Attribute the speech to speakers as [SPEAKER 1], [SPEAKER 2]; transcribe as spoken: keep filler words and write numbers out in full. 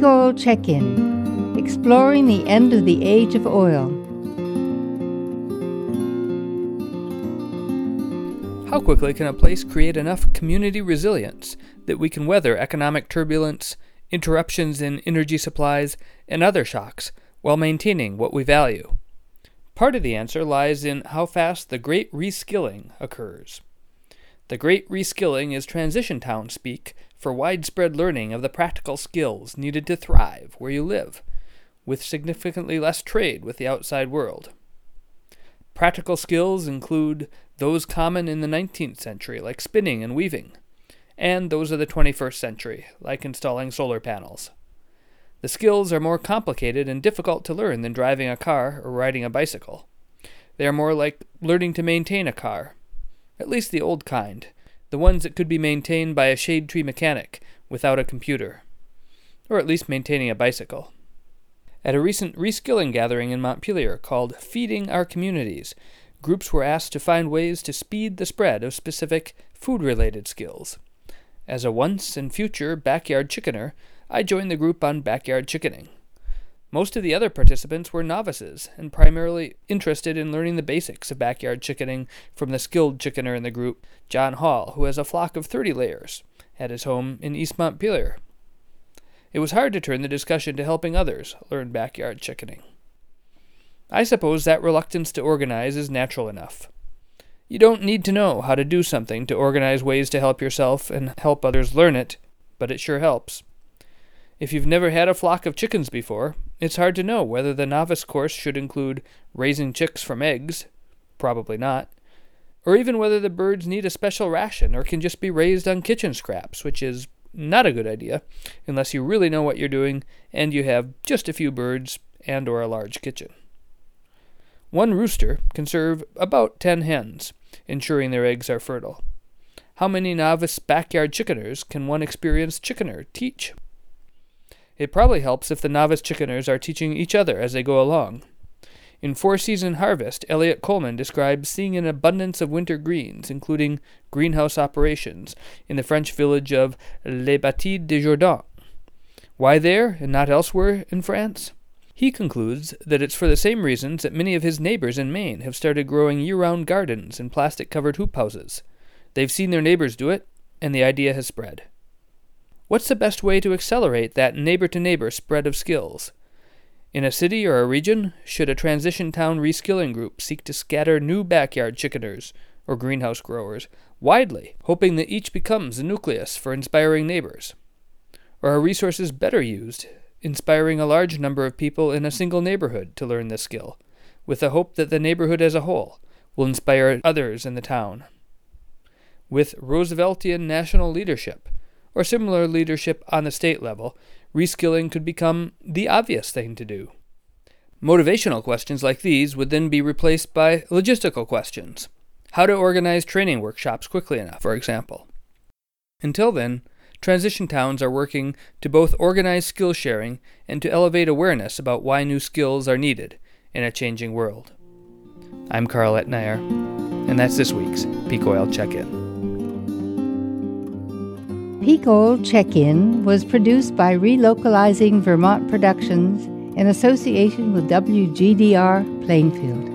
[SPEAKER 1] Peak Oil Check-In, exploring the end of the age of oil.
[SPEAKER 2] How quickly can a place create enough community resilience that we can weather economic turbulence, interruptions in energy supplies, and other shocks while maintaining what we value? Part of the answer lies in how fast the Great Reskilling occurs. The Great Reskilling is transition town speak for widespread learning of the practical skills needed to thrive where you live, with significantly less trade with the outside world. Practical skills include those common in the nineteenth century, like spinning and weaving, and those of the twenty-first century, like installing solar panels. The skills are more complicated and difficult to learn than driving a car or riding a bicycle. They are more like learning to maintain a car, at least the old kind, the ones that could be maintained by a shade tree mechanic without a computer, or at least maintaining a bicycle. At a recent reskilling gathering in Montpelier called Feeding Our Communities, groups were asked to find ways to speed the spread of specific food-related skills. As a once and future backyard chickener, I joined the group on backyard chickening. Most of the other participants were novices and primarily interested in learning the basics of backyard chickening from the skilled chickener in the group, John Hall, who has a flock of thirty layers at his home in East Montpelier. It was hard to turn the discussion to helping others learn backyard chickening. I suppose that reluctance to organize is natural enough. You don't need to know how to do something to organize ways to help yourself and help others learn it, but it sure helps. If you've never had a flock of chickens before, it's hard to know whether the novice course should include raising chicks from eggs, probably not, or even whether the birds need a special ration or can just be raised on kitchen scraps, which is not a good idea unless you really know what you're doing and you have just a few birds and or a large kitchen. One rooster can serve about ten hens, ensuring their eggs are fertile. How many novice backyard chickeners can one experienced chickener teach? It probably helps if the novice chickeners are teaching each other as they go along. In Four Season Harvest, Elliot Coleman describes seeing an abundance of winter greens, including greenhouse operations, in the French village of Les Bâtis de Jourdan. Why there and not elsewhere in France? He concludes that it's for the same reasons that many of his neighbors in Maine have started growing year-round gardens in plastic-covered hoop houses. They've seen their neighbors do it, and the idea has spread. What's the best way to accelerate that neighbor-to-neighbor spread of skills? In a city or a region, should a transition town reskilling group seek to scatter new backyard chickeners or greenhouse growers widely, hoping that each becomes a nucleus for inspiring neighbors? Or are resources better used, inspiring a large number of people in a single neighborhood to learn this skill, with the hope that the neighborhood as a whole will inspire others in the town? With Rooseveltian national leadership, or similar leadership on the state level, reskilling could become the obvious thing to do. Motivational questions like these would then be replaced by logistical questions. How to organize training workshops quickly enough, for example. Until then, transition towns are working to both organize skill sharing and to elevate awareness about why new skills are needed in a changing world. I'm Carl Etnayer, and that's this week's Peak Oil Check-In.
[SPEAKER 1] Peak Oil Check-In was produced by Relocalizing Vermont Productions in association with W G D R Plainfield.